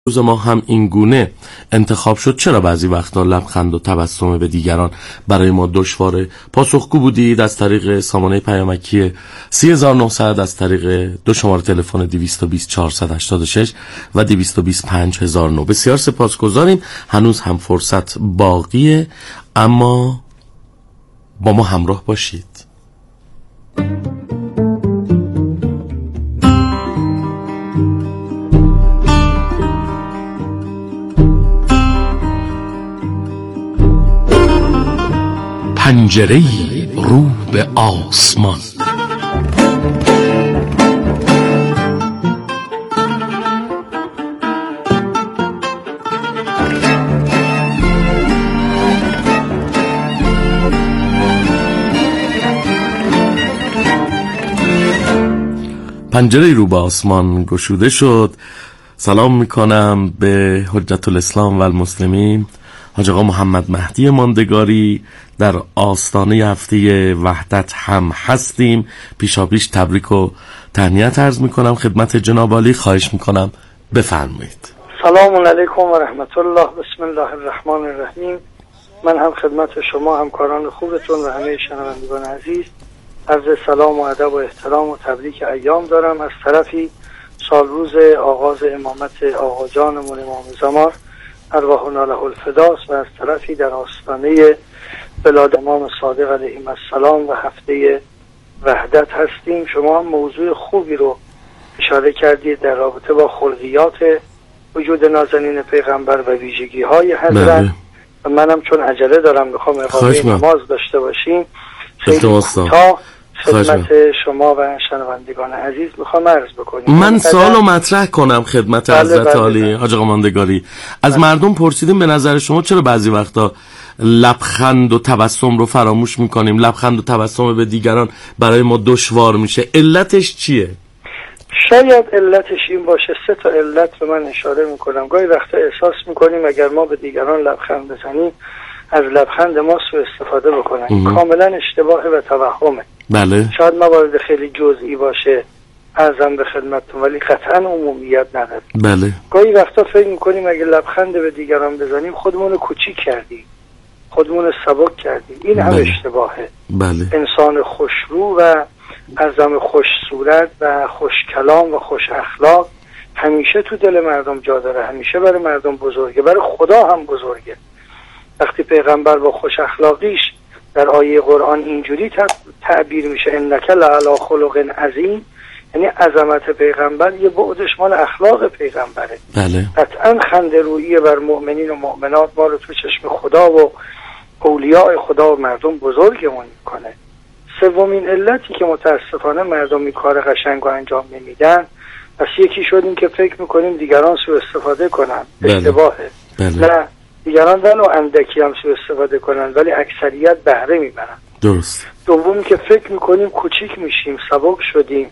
روز ما هم این گونه انتخاب شد. چرا بعضی وقتا لبخند و تبسم به دیگران برای ما دشواره؟ پاسخگو بودید از طریق سامانه پیامکی 3900، از طریق دو شماره تلفن 220 486 و 220 5009. بسیار سپاسگزاریم. هنوز هم فرصت باقیه، اما با ما همراه باشید. پنجره‌ای رو به آسمان. پنجره‌ای رو به آسمان گشوده شد. سلام میکنم به حجت الاسلام و المسلمین حاج آقا محمد مهدی ماندگاری. در آستانه هفته وحدت هم هستیم. پیشاپیش تبریک و تهنیت عرض میکنم خدمت جناب عالی. خواهش میکنم بفرمایید. سلام علیکم و رحمت الله. بسم الله الرحمن الرحیم. من هم خدمت شما همکاران خوبتون و همه شنوندگان عزیز عرض سلام و ادب و احترام و تبریک ایام دارم. از طرفی سال روز آغاز امامت آقا جانمون امام زمان ارواحنا له الفداست و از طرفی در آستانه بلاد امام صادق علیه السلام و هفته وحدت هستیم. شما هم موضوع خوبی رو اشاره کردید در رابطه با خلقیات وجود نازنین پیغمبر و ویژگی های حضرت و منم چون عجله دارم میخوام اقامه نماز داشته باشیم خیلی کوتاه خدمت شما و شنوندگان عزیز میخوام عرض بکنیم. من سوالو مطرح کنم خدمت حضرت عالی حاج آقا ماندگاری. از مردم پرسیدیم به نظر شما چرا بعضی وقتا لبخند و تبسم رو فراموش میکنیم؟ لبخند و تبسم به دیگران برای ما دشوار میشه. علتش چیه؟ شاید علتش این باشه. 3 تا علت به من اشاره میکنم. گاهی وقتا احساس میکنیم اگر ما به دیگران لبخند بزنیم از لبخند ما سوء استفاده بکنن. کاملا اشتباهه و توهمه. بله. شاید موارد خیلی جزئی باشه ارزم به خدمتتون ولی قطعا عمومیت نداره. بله. گاهی وقتا فکر میکنیم اگه لبخند به دیگران بزنیم خودمون رو کوچیک کردیم، خودمون رو سبک کردیم. این هم اشتباهه. بله. انسان خوشرو و ارزم خوش صورت و خوش کلام و خوش اخلاق همیشه تو دل مردم جا داره، همیشه برای مردم بزرگه، برای خدا هم بزرگه. وقتی پیغمبر با خوش اخلاقیش در آیه قرآن اینجوری تعبیر میشه انک لعلی خلق عظیم، یعنی عظمت پیغمبر یه بعدش مال اخلاق پیغمبره. بله. قطعا خنده رویی بر مؤمنین و مؤمنات ما رو تو چشم خدا و اولیاء خدا و مردم بزرگمون میکنه. سومین علتی که متاسفانه مردم این کار قشنگ رو انجام نمیدن پس یکی شدیم که فکر میکنیم دیگران سوء استفاده کنن. اشتباهه. نه، دیگران ولو اندکی هم سوء استفاده کنن ولی اکثریت بهره میبرن. درست. دومی که فکر میکنیم کوچیک میشیم، سبک شدیم،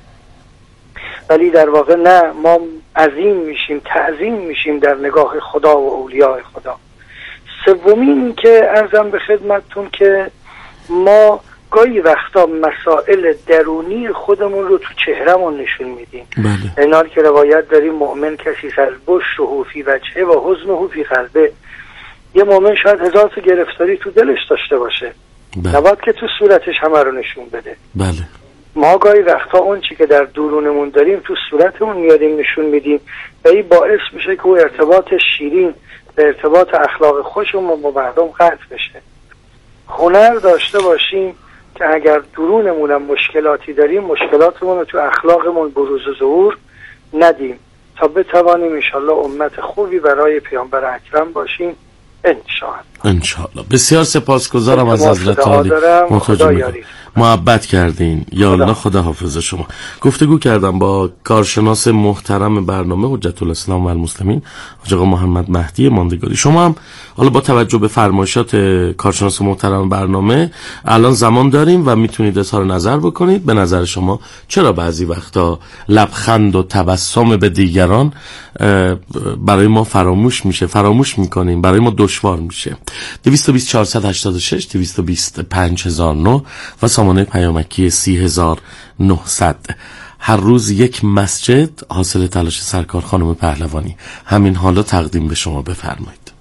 ولی در واقع نه، ما عظیم میشیم، تعظیم میشیم در نگاه خدا و اولیاء خدا. سومین که عرضم به خدمتتون که ما گاهی وقتا مسائل درونی خودمون رو تو چهرمون نشون میدیم. بله. اینال که روایت داریم مؤمن کسی البشر فی وجهه و حزنه فی قلبه. یه مؤمن شاید 1000 تا گرفتاری تو دلش داشته باشه، نباید که تو صورتش همه رو نشون بده. بله. ما گاهی وقتا اون چی که در درونمون داریم تو صورتمون میاریم نشون میدیم و این باعث میشه که اون ارتباط شیرین به ارتباط اخلاق خوشمون با مردم قطع بشه. هنر داشته باشیم که اگر درونمون هم مشکلاتی داریم مشکلاتمون رو تو اخلاقمون بروز و ظهور ندیم تا بتوانیم انشالله امت خوبی برای پیامبر اکرم باشیم انشاءالله. بسیار سپاسگزارم از حضرت عالی. محبت کردین. یا الله خدا حافظ شما. گفتگو کردم با کارشناس محترم برنامه حجت الاسلام و المسلمین حاج آقا محمد مهدی ماندگاری. شما هم حالا با توجه به فرمایشات کارشناس محترم برنامه الان زمان داریم و میتونید اظهار نظر بکنید. به نظر شما چرا بعضی وقتا لبخند و تبسم به دیگران برای ما فراموش میکنیم، برای ما دشوار میشه؟ 220 486 220 5009 و سامانه پیامکی 3900. هر روز یک مسجد حاصل تلاش سرکار خانم پهلوانی. همین حالا تقدیم به شما، بفرمایید.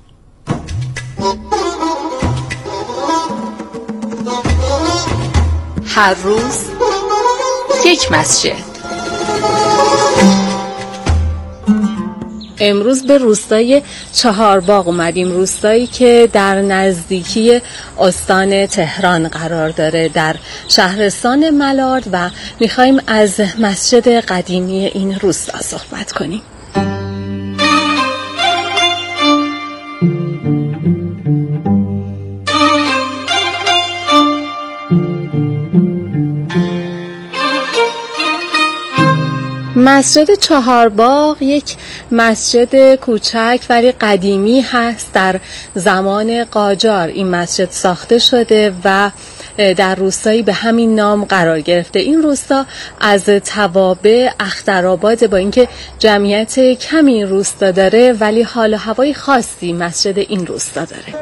هر روز یک مسجد. امروز به روستای چهارباغ اومدیم، روستایی که در نزدیکی استان تهران قرار داره در شهرستان ملارد و میخوایم از مسجد قدیمی این روستا صحبت کنیم. مسجد چهارباغ یک مسجد کوچک ولی قدیمی هست. در زمان قاجار این مسجد ساخته شده و در روستایی به همین نام قرار گرفته. این روستا از توابع اخترآباد، با اینکه جمعیت کمی این روستا داره ولی حال و هوای خاصی مسجد این روستا داره.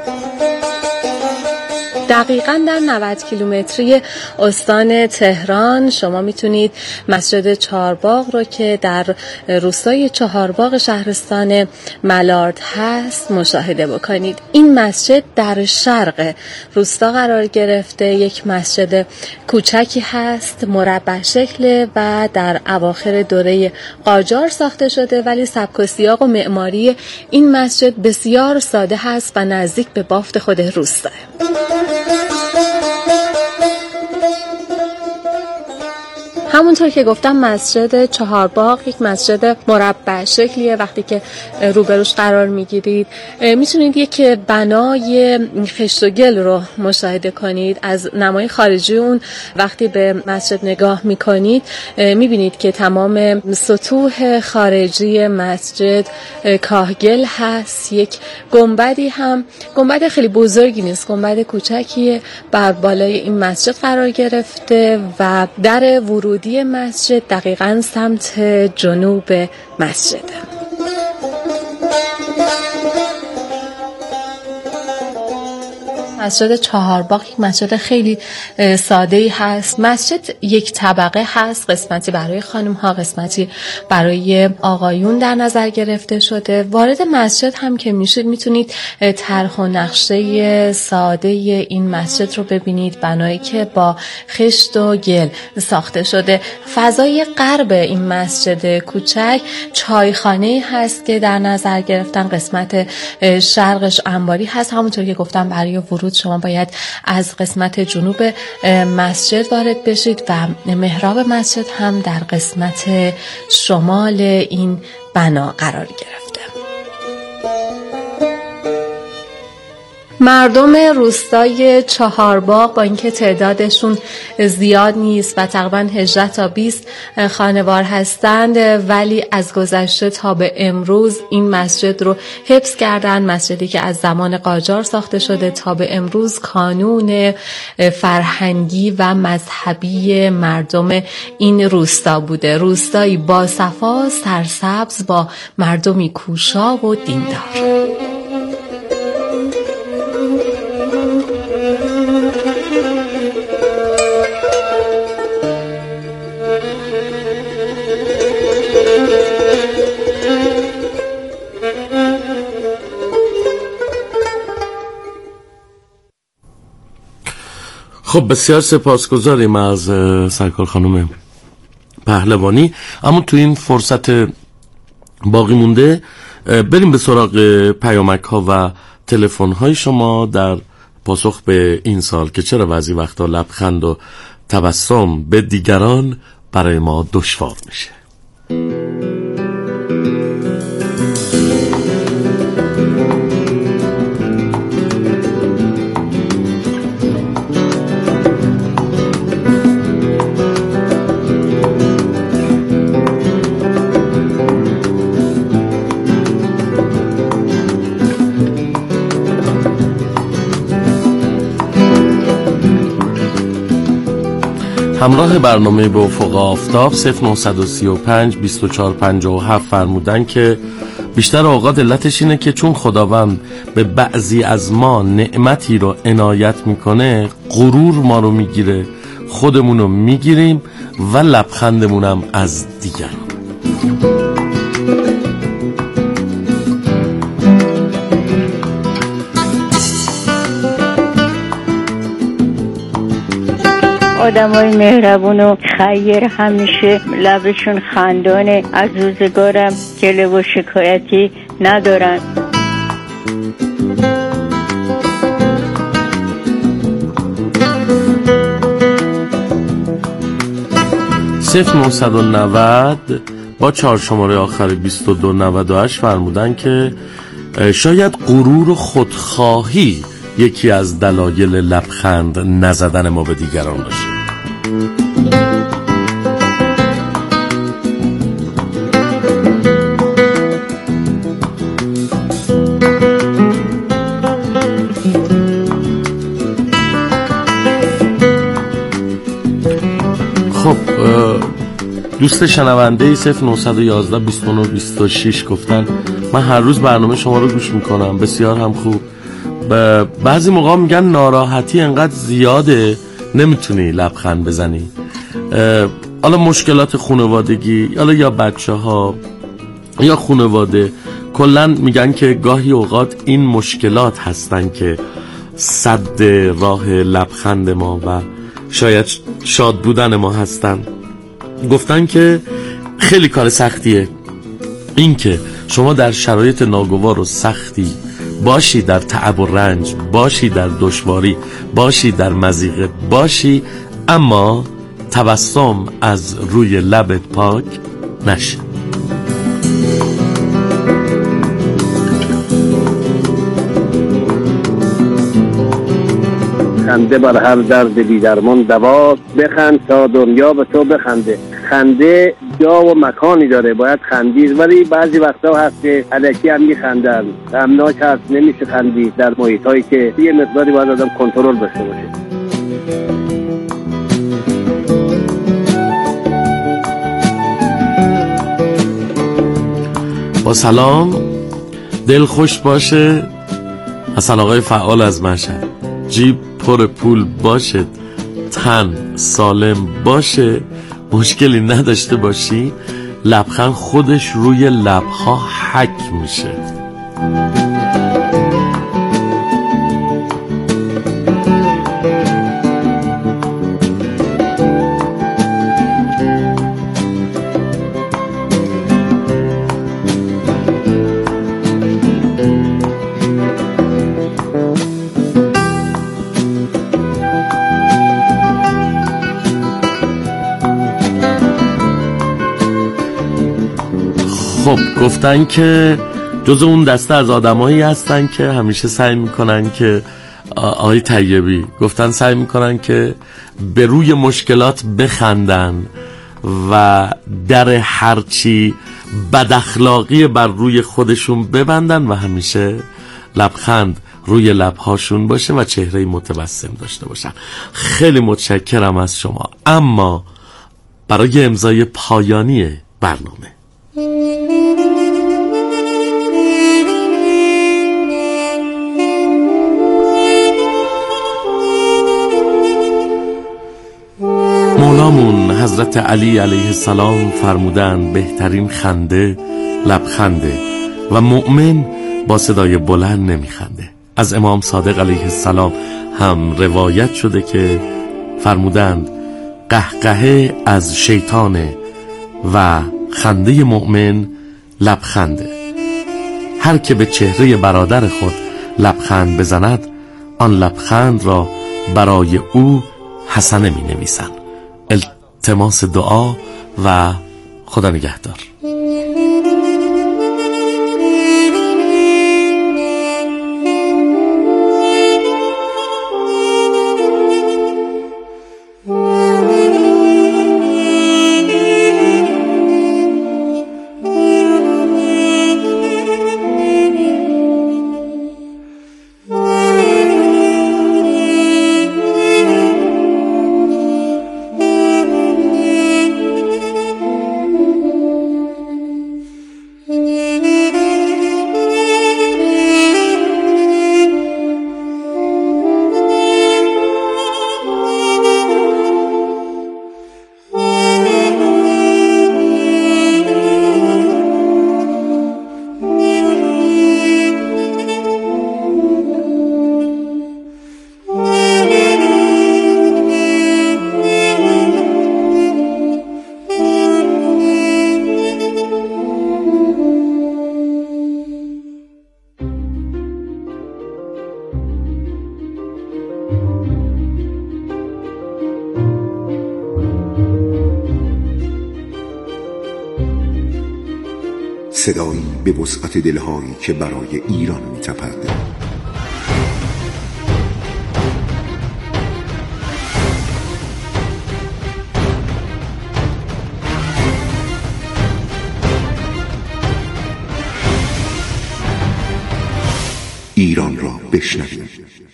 دقیقاً در 90 کیلومتری استان تهران شما میتونید مسجد چهارباغ رو که در روستای چهارباغ شهرستان ملارد هست مشاهده بکنید. این مسجد در شرق روستا قرار گرفته، یک مسجد کوچکی هست، مربع شکل و در اواخر دوره قاجار ساخته شده، ولی سبک و سیاق و معماری این مسجد بسیار ساده هست و نزدیک به بافت خود روستا. همونطور که گفتم مسجد چهارباغ یک مسجد مربع شکلیه. وقتی که روبروش قرار میگیرید میتونید یک بنای خشت و گل رو مشاهده کنید. از نمای خارجی اون وقتی به مسجد نگاه میکنید میبینید که تمام سطوح خارجی مسجد کاهگل هست. یک گنبدی هم، گنبد خیلی بزرگی نیست، گنبد کوچکیه، بر بالای این مسجد قرار گرفته و در ورودی مسجد دقیقاً سمت جنوب مسجده. مسجد چهارباغ یک مسجد خیلی ساده‌ای هست. مسجد یک طبقه هست، قسمتی برای خانم ها، قسمتی برای آقایون در نظر گرفته شده. وارد مسجد هم که میشید میتونید طرح و نقشه ساده این مسجد رو ببینید، بنایی که با خشت و گل ساخته شده. فضای غرب این مسجد کوچک چایخانه هست که در نظر گرفتن، قسمت شرقش انباری هست. همونطور که گفتم برای ورود شما باید از قسمت جنوب مسجد وارد بشید و محراب مسجد هم در قسمت شمال این بنا قرار گرفته. مردم روستای چهارباغ با اینکه تعدادشون زیاد نیست و تقریباً 18 تا 20 خانوار هستند، ولی از گذشته تا به امروز این مسجد رو حفظ کردن. مسجدی که از زمان قاجار ساخته شده تا به امروز کانون فرهنگی و مذهبی مردم این روستا بوده. روستایی با صفا، سرسبز، با مردمی کوشا و دیندار. خب بسیار سپاسگزاریم از سرکار خانم پهلوانی. اما تو این فرصت باقی مونده بریم به سراغ پیامک ها و تلفن های شما در پاسخ به این سال که چرا بعضی وقتا لبخند و تبسم به دیگران برای ما دشوار میشه. همراه برنامه به افق آفتاب 0935 2457 فرمودن که بیشتر اوقات علتش اینه که چون خداوند به بعضی از ما نعمتی رو عنایت میکنه، غرور ما رو میگیره، خودمون رو میگیریم و لبخندمونم از دیگران. آدمای مهربون و خیر همیشه لبشون خندانه، از روزگارم گله و شکایتی ندارن. 0990 با 4 شماره آخر 2298 فرمودن که شاید غرور و خودخواهی یکی از دلایل لبخند نزدن ما به دیگران باشه. خب دوست شنونده 0911 29 26 گفتن من هر روز برنامه شما رو گوش میکنم، بسیار هم خوب. بعضی موقع میگن ناراحتی انقدر زیاده نمیتونی لبخند بزنی، حالا مشکلات خانوادگی، حالا یا بچه ها یا خانواده، کلن میگن که گاهی اوقات این مشکلات هستن که سد راه لبخند ما و شاید شاد بودن ما هستن. گفتن که خیلی کار سختیه این که شما در شرایط ناگوار و سختی باشی، در تعب و رنج باشی، در دشواری باشی، در مضیقه باشی، اما تبسم از روی لبت پاک نشه. خنده بر هر درد بی درمان دواست، بخند تا دنیا به تو بخنده. خنده جا و مکانی داره، باید خندید، ولی بعضی وقتا هست که الکی هم میخندن، غمناک هست، نمیشه خندید در محیط هایی که یه مقداری باید آدم کنترل داشته باشه. با سلام، دل خوش باشه. حسن آقای فعال از مشهد. جیب پر پول باشه، تن سالم باشه، مشکلی نداشته باشی، لبخند خودش روی لبها حک میشه. خب گفتن که جز اون دسته از آدمایی هستن که همیشه سعی میکنن که آقای طیبی گفتن سعی میکنن که به روی مشکلات بخندن و در هرچی بد اخلاقی بر روی خودشون ببندن و همیشه لبخند روی لبهاشون باشه و چهره متبسم داشته باشن. خیلی متشکرم از شما. اما برای امضای پایانی برنامه مولامون حضرت علی علیه السلام فرمودن بهترین خنده لبخنده و مؤمن با صدای بلند نمیخنده. از امام صادق علیه السلام هم روایت شده که فرمودند قهقهه از شیطانه و خنده مؤمن لبخنده. هر که به چهره برادر خود لبخند بزند آن لبخند را برای او حسنه می نویسند. التماس دعا و خدا نگهدار. صدایی به وسعت دلهایی که برای ایران می‌تپد. ایران را بشنوید.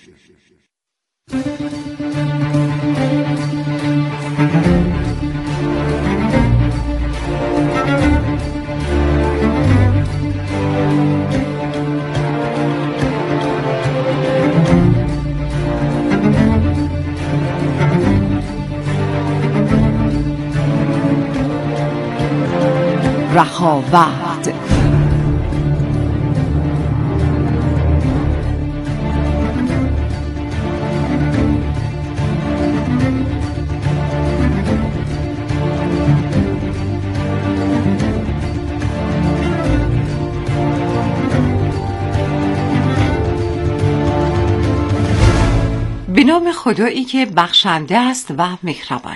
رهاورد. به نام خدایی که بخشنده است و مهربان.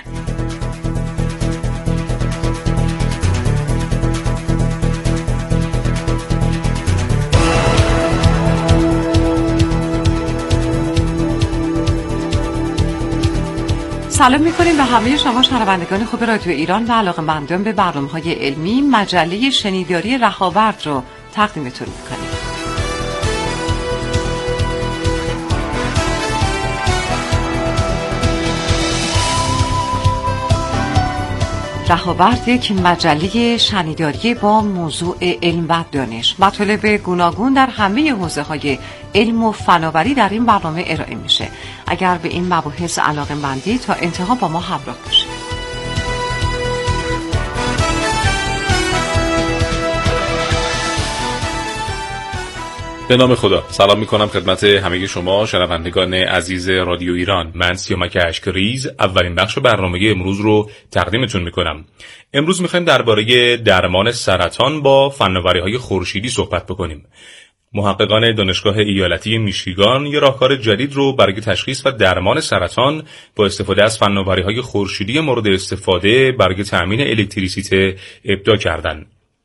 سلام می‌کنیم به همه شما شنوندگان خوب رادیو ایران و علاقه‌مندان به برنامه‌های علمی. مجله شنیداری رهاورد رو تقدیمتون می‌کنیم. رهاورد یک مجله شنیداری با موضوع علم و دانش. مطالب گوناگون در همه حوزه‌های علم و فناوری در این برنامه ارائه میشه. اگر به این مباحث علاقه‌مندی تا انتها با ما همراه باشید. به نام خدا. سلام میکنم خدمت همه شما شنوندگان عزیز رادیو ایران. من سیامک اشکریز اولین بخش برنامه امروز رو تقدیمتون میکنم. امروز میخوایم درباره درمان سرطان با فناوری‌های خورشیدی صحبت بکنیم. محققان دانشگاه ایالتی میشیگان یه راهکار جدید رو برای تشخیص و درمان سرطان با استفاده از فناوری‌های خورشیدی مورد استفاده برای تأمین الکتریسیته ابداع کردن.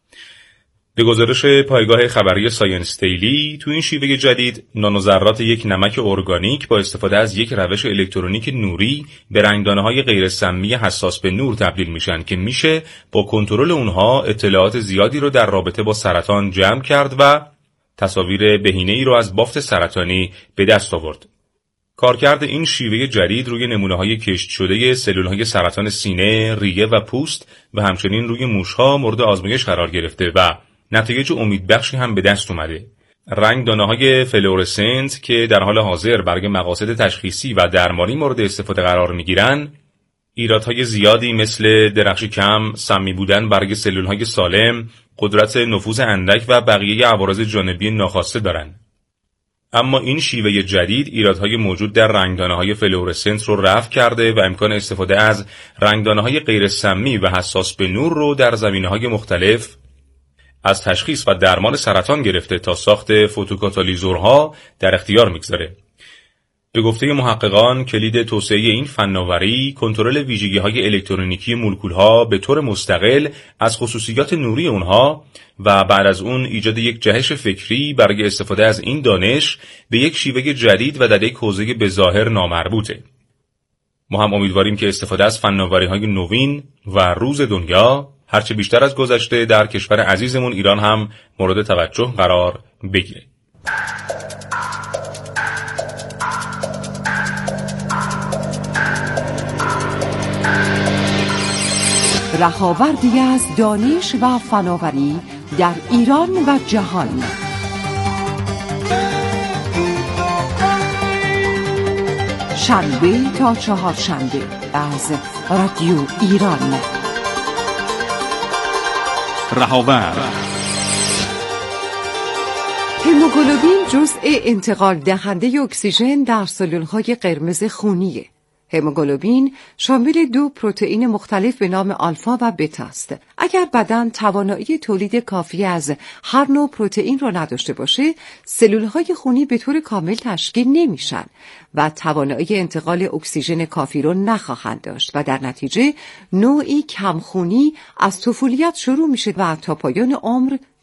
به گزارش پایگاه خبری ساینس دیلی، تو این شیوه جدید نانوذرات یک نمک ارگانیک با استفاده از یک روش الکترونیک نوری به رنگدانه‌های غیر سمی حساس به نور تبدیل میشن که میشه با کنترل اونها اطلاعات زیادی رو در رابطه با سرطان جمع کرد و تصاویر بهینه‌ای رو از بافت سرطانی به دست آورد. کارکرد این شیوه جدید روی نمونه‌های کشت شده سلول‌های سرطان سینه، ریه و پوست و همچنین روی موش‌ها مورد آزمایش قرار گرفته و نتایج امیدبخشی هم به دست اومده. رنگ دانه‌های فلورسنت که در حال حاضر برای مقاصد تشخیصی و درمانی مورد استفاده قرار می‌گیرن، ایرادهای زیادی مثل درخش کم، سمی بودن برای سلول‌های سالم، قدرت نفوذ اندک و بقیه عوارض جانبی ناخواسته دارن. اما این شیوه جدید ایرادهای موجود در رنگدانه‌های فلورسنت رو رفع کرده و امکان استفاده از رنگدانه‌های غیر سمی و حساس به نور رو در زمینه‌های مختلف از تشخیص و درمان سرطان گرفته تا ساخت فوتوکاتالیزورها در اختیار میگذاره. به گفته محققان کلید توسعه این فناوری کنترل ویژگی‌های الکترونیکی مولکول‌ها به طور مستقل از خصوصیات نوری اونها و بعد از اون ایجاد یک جهش فکری برای استفاده از این دانش به یک شیوه جدید و در یک حوزه به ظاهر نامربوطه. ما هم امیدواریم که استفاده از فناوری‌های نوین و روز دنیا هرچه بیشتر از گذشته در کشور عزیزمون ایران هم مورد توجه قرار بگیره. رهاوردی از دانش و فناوری در ایران و جهان. شنبه تا چهارشنبه از رادیو ایران. رهاورد. هموگلوبین جزء انتقال دهنده اکسیژن در سلول‌های قرمز خونیه. هموگلوبین شامل دو پروتئین مختلف به نام آلفا و بتا است. اگر بدن توانایی تولید کافی از هر نوع پروتئین را نداشته باشه، سلول‌های خونی به طور کامل تشکیل نمیشن و توانایی انتقال اکسیژن کافی را نخواهند داشت و در نتیجه نوعی کمخونی از طفولیت شروع میشه و تا پایان عمر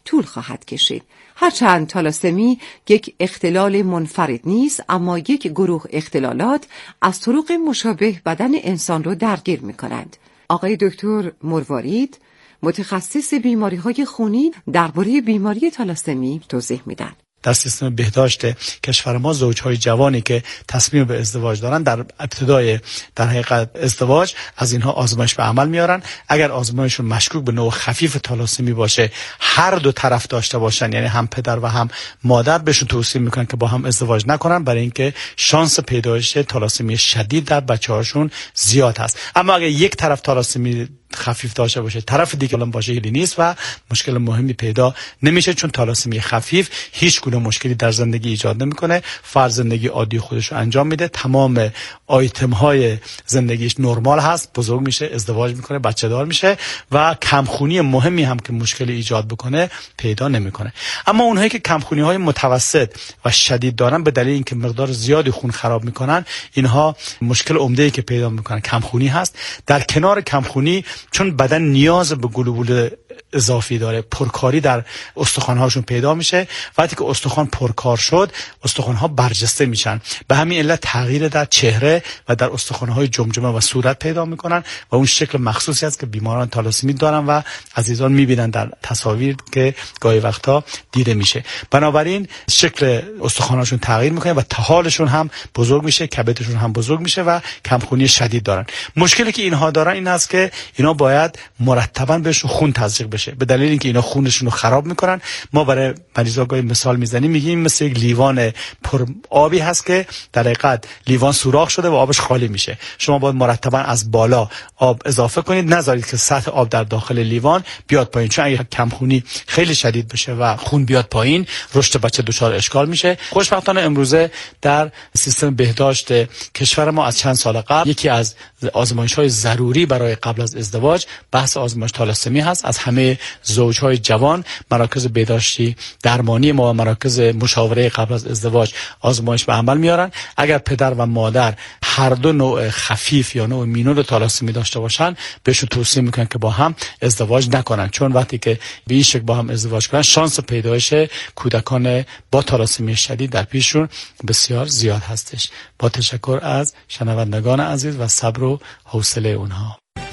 طول خواهد کشید. هرچند تالاسمی یک اختلال منفرد نیست، اما یک گروه اختلالات از طرق مشابه بدن انسان رو درگیر می کنند. آقای دکتر مروارید متخصص بیماری‌های خونی درباره بیماری تالاسمی توضیح میدن. در سیستم بهداشت کشور ما زوجهای جوانی که تصمیم به ازدواج دارن در ابتدای در حقیقت ازدواج از اینها آزمایش به عمل میارن. اگر آزمایششون مشکوک به نوع خفیف تالاسمی باشه، هر دو طرف داشته باشن، یعنی هم پدر و هم مادر، بهشون توصیه میکنن که با هم ازدواج نکنن، برای اینکه شانس پیدایش تالاسمی شدید در بچه‌هاشون زیاد هست. اما اگر یک طرف تالاسمی خفیف داشته باشه، طرف دیگه الان باشه هیلی نیست و مشکل مهمی پیدا نمیشه، چون تالاسمی خفیف هیچ گونه مشکلی در زندگی ایجاد نمیکنه. فرد زندگی عادی خودش رو انجام میده، تمام آیتم های زندگیش نرمال هست، بزرگ میشه، ازدواج میکنه، بچه دار میشه و کمخونی مهمی هم که مشکلی ایجاد بکنه پیدا نمیکنه. اما اونهایی که کمخونی های متوسط و شدید دارن به دلیل اینکه مقدار زیادی خون خراب میکنن، اینها مشکل عمده‌ای که پیدا میکنن کمخونی هست. در کنار کمخونی، چون بدن نیاز به گلوبول اضافی داره، پرکاری در استخوان‌هاشون پیدا میشه. وقتی که استخوان پرکار شد، استخوان‌ها برجسته میشن. به همین علت تغییر در چهره و در استخوان‌های جمجمه و صورت پیدا میکنن و اون شکل مخصوصی است که بیماران تالاسمی دارن و عزیزان میبینن در تصاویر که گاهی وقتا دیده میشه. بنابراین شکل استخوان‌هاشون تغییر میکنه و طحالشون هم بزرگ میشه، کبدشون هم بزرگ میشه و کمخونی شدید دارن. مشکلی که اینها دارن این است که اینا باید مرتباً بهشون خون تزریق بشه، به دلیل اینکه اینا خونشون رو خراب میکنن. ما برای مریضا گاهی مثال میزنیم، میگیم مثل یک لیوان پر آبی هست که در حقیقت لیوان سوراخ شده و آبش خالی میشه. شما باید مرتباً از بالا آب اضافه کنید، نذارید که سطح آب در داخل لیوان بیاد پایین، چون اگه کمخونی خیلی شدید بشه و خون بیاد پایین، رشد بچه دچار اشکال میشه. خوشبختانه امروزه در سیستم بهداشت کشور ما از چند سال قبل یکی از آزمایش‌های ضروری برای قبل از ازدواج بحث آزمایش تالاسمی هست. از همه زوجهای جوان مراکز بهداشتی درمانی ما و مراکز مشاوره قبل از ازدواج آزمایش به عمل میارن. اگر پدر و مادر هر دو نوع خفیف یا نوع مینور تالاسمی داشته باشن، بهشون توصیه میکنن که با هم ازدواج نکنن، چون وقتی که به این شکل با هم ازدواج کنن، شانس پیدایش کودکان با تالاسمی شدید در پیششون بسیار زیاد هستش. با تشکر از شنوندگان عزیز و صبر و حوصله اونها.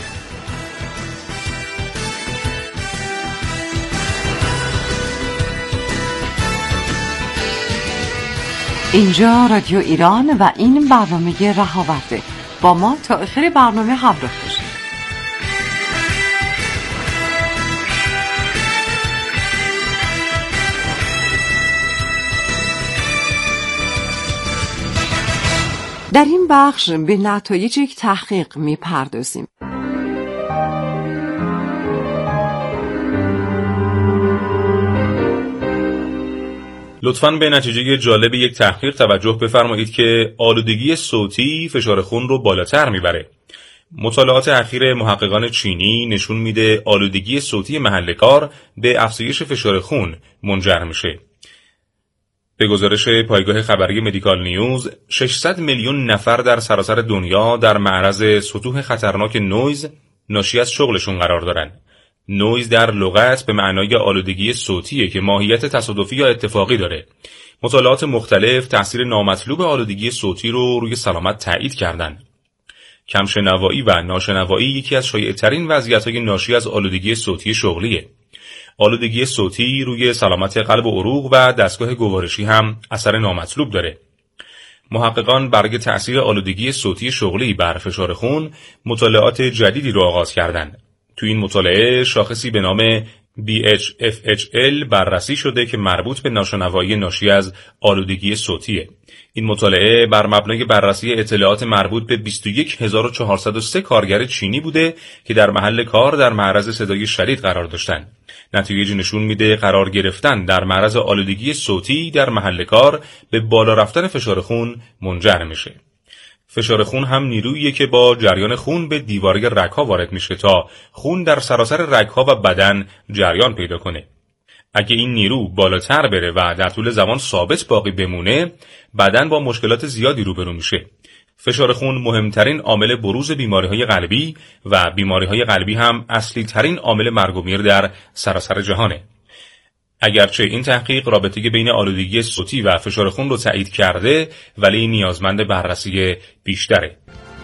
اینجا رادیو ایران و این برنامه رهاورده. با ما تا آخر برنامه همراه باشید. در این بخش به نتایج یک تحقیق می‌پردازیم. لطفاً به نتیجه جالب یک تحقیق توجه بفرمایید که آلودگی صوتی فشار خون رو بالاتر میبره. مطالعات اخیر محققان چینی نشون میده آلودگی صوتی محل کار به افزایش فشار خون منجر میشه. به گزارش پایگاه خبری مدیکال نیوز، 600 میلیون نفر در سراسر دنیا در معرض سطوح خطرناک نویز ناشی از شغلشون قرار دارن. نویز در لغت به معنای آلودگی صوتیه که ماهیت تصادفی یا اتفاقی داره. مطالعات مختلف تأثیر نامطلوب آلودگی صوتی رو روی سلامت تایید کردن. کمشنوایی و ناشنوایی یکی از شایع‌ترین وضعیت‌های ناشی از آلودگی صوتی شغلیه. آلودگی صوتی روی سلامت قلب و عروق و دستگاه گوارشی هم اثر نامطلوب داره. محققان برای تأثیر آلودگی صوتی شغلی بر فشار خون مطالعات جدیدی رو آغاز کردند. تو این مطالعه شاخصی به نام BHFHL بررسی شده که مربوط به ناشنوایی ناشی از آلودگی صوتیه. این مطالعه بر مبنای بررسی اطلاعات مربوط به 21403 کارگر چینی بوده که در محل کار در معرض صدای شدید قرار داشتند. نتایج نشون میده قرار گرفتن در معرض آلودگی صوتی در محل کار به بالا رفتن فشار خون منجر میشه. فشار خون هم نیروییه که با جریان خون به دیواره رگ‌ها وارد میشه تا خون در سراسر رگ‌ها و بدن جریان پیدا کنه. اگه این نیرو بالاتر بره و در طول زمان ثابت باقی بمونه، بدن با مشکلات زیادی روبرو میشه. فشار خون مهمترین عامل بروز بیماری‌های قلبی و بیماری‌های قلبی هم اصلی ترین عامل مرگ و میر در سراسر جهانه. اگرچه این تحقیق رابطه بین آلودگی صوتی و فشار خون رو تایید کرده، ولی نیازمند بررسی بیشتره.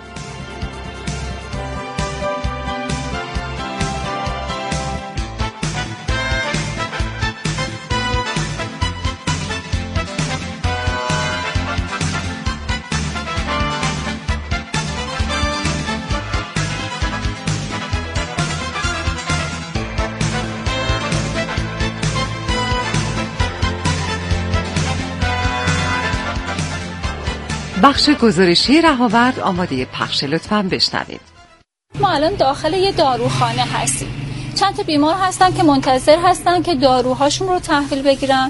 بخش گزارشی رهاورد آماده پخش، لطفاً بشنوید. ما الان داخل یه داروخانه هستیم. چند تا بیمار هستن که منتظر هستن که داروهاشون رو تحویل بگیرن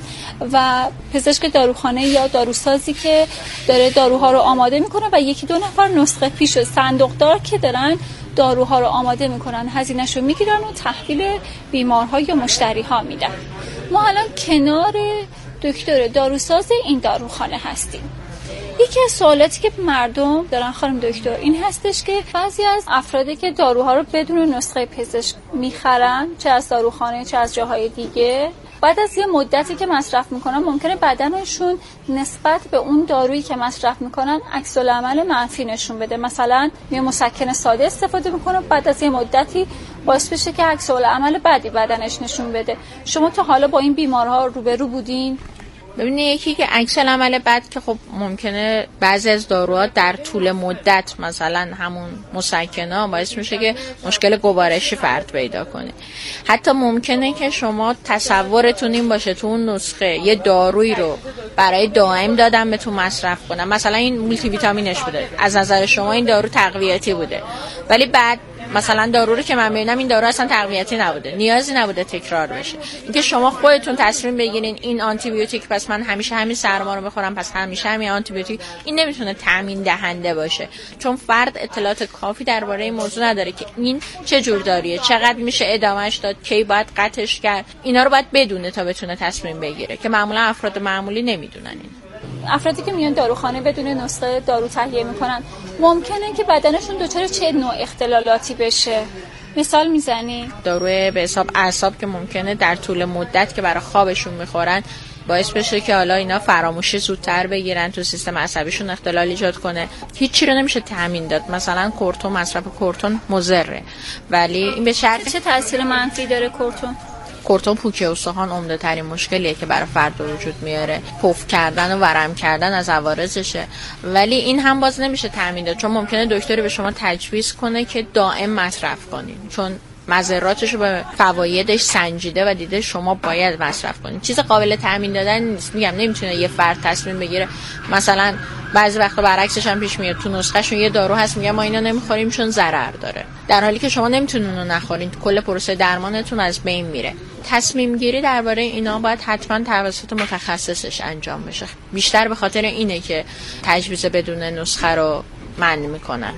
و پزشک داروخانه یا داروسازی که داره داروها رو آماده میکنه و یکی دو نفر نسخه پیش صندوقدار که دارن داروها رو آماده میکنن، هزینه‌شو میگیرن و تحویل بیمارها یا مشتریها میدن. ما الان کنار دکتر داروساز این داروخانه هستیم. یکی از سوالاتی که مردم دارن خانم دکتر این هستش که بعضی از افرادی که داروها رو بدون نسخه پزشک میخرن، چه از داروخانه چه از جاهای دیگه، بعد از یه مدتی که مصرف میکنن ممکنه بدنشون نسبت به اون دارویی که مصرف میکنن عکس العمل منفی نشون بده. مثلا یه مسکن ساده استفاده میکنه، بعد از یه مدتی باعث بشه که عکس العمل بدی بدنش نشون بده. شما تا حالا با این بیمارها روبرو بودین؟ ببینید، یکی که عکس العمل بد که خب ممکنه بعضی از داروها در طول مدت، مثلا همون مسکنا، باعث میشه که مشکل گوارشی فرد پیدا کنه. حتی ممکنه که شما تصورتون این باشه تو اون نسخه یه دارویی رو برای دائم دادن بهتون مصرف کنن، مثلا این مولتی ویتامینش بوده، از نظر شما این دارو تقویتی بوده، ولی بعد مثلا دارو رو که من ببینم این دارو اصلا تقویتی نبوده، نیازی نبوده تکرار بشه. اینکه شما خودتون تصمیم بگیرین این آنتی بیوتیک، پس من همیشه همین سرما رو بخورم، پس همیشه همین آنتی بیوتیک، این نمیتونه تامین دهنده باشه، چون فرد اطلاعات کافی درباره این موضوع نداره که این چه جور داریه، چقدر میشه ادامهش داد، کی باید قطعش کرد. اینا رو باید بدونه تا بتونه تصمیم بگیره که معمولا افراد معمولی نمیدونن. این افرادی که میان داروخانه بدون نسخه دارو تهیه میکنن ممکنه که بدنشون دچار چه نوع اختلالاتی بشه؟ مثال میزنی؟ دارو به حساب اعصاب که ممکنه در طول مدت که برای خوابشون میخورن باعث بشه که حالا اینا فراموشی زودتر بگیرن، تو سیستم عصبیشون اختلال ایجاد کنه. هیچی رو نمیشه تامین داد. مثلا کورتون، مصرف کورتون مضره، ولی این به شرط چه تاثیر منفی داره کورتون؟ کورتون پوکی استخوان عمده ترین مشکلیه که برای فرد وجود میاره. پف کردن و ورم کردن از عوارضشه، ولی این هم باز نمیشه تامین داد، چون ممکنه دکتری به شما تجویز کنه که دائم مصرف کنین، چون مضراتش رو به فوایدش سنجیده و دیده شما باید مصرف کنین. چیز قابل تامین دادن نیست. میگم نمیتونه یه فرد تصمیم بگیره. مثلا بعضی وقتا برعکسش هم پیش میاد، تو نسخه‌شون یه دارو هست میگه ما اینا نمیخوریم چون ضرر داره، در حالی که شما نمیتونین اونو نخورین، کل پروسه درمانتون از بین میره. تصمیم گیری درباره اینا باید حتما توسط متخصصش انجام بشه. بیشتر به خاطر اینه که تجویز بدون نسخه رو منع میکنن.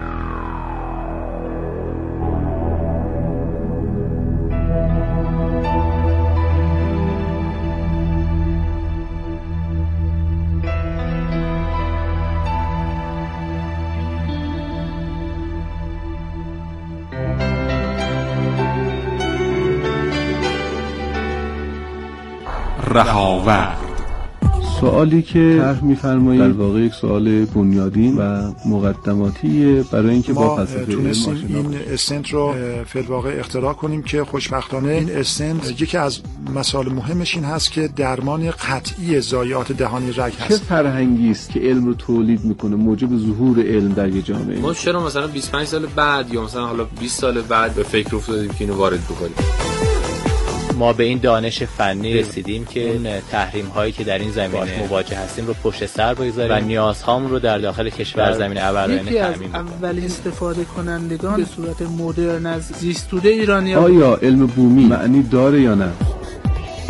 رهاورد. سوالی که طرح می‌فرمایید در واقع یک سوال بنیادین و مقدماتیه برای اینکه با فلسفه تونستیم این استنت رو فی الواقع اختراع کنیم که خوشبختانه این استنت یکی از مسائل مهمش این هست که درمان قطعی ضایعات دهانی رگ هست. چه فرهنگی است که علم رو تولید میکنه، موجب ظهور علم در یک جامعه؟ ما چرا مثلا 25 سال بعد یا مثلا حالا 20 سال بعد به فکر افتادیم که اینو وارد بکنیم؟ ما به این دانش فنی رسیدیم که اون تحریم هایی که در این زمینه مواجه هستیم رو پشت سر بگذاریم و نیازهامون رو در داخل کشور زمینه ابرآینه تامین کنیم. اولین استفاده کنندگان به صورت مدرن از زیستوده ایرانی آیا علم بومی معنی داره یا نه؟